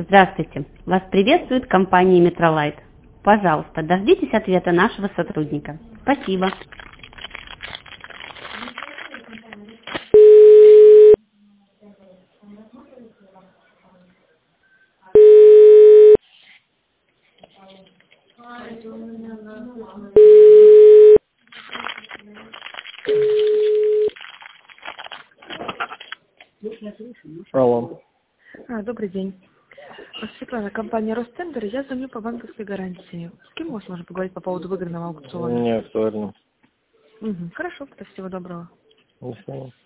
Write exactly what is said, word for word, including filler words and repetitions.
Здравствуйте. Вас приветствует компания Метролайт. Пожалуйста, дождитесь ответа нашего сотрудника. Спасибо. Алло. А, добрый день. Светлана, компания Ростендер. Я звоню по банковской гарантии. С кем у вас можно поговорить по поводу выигранного аукциона? Не актуально. Угу. Хорошо, тогда всего доброго. До свидания.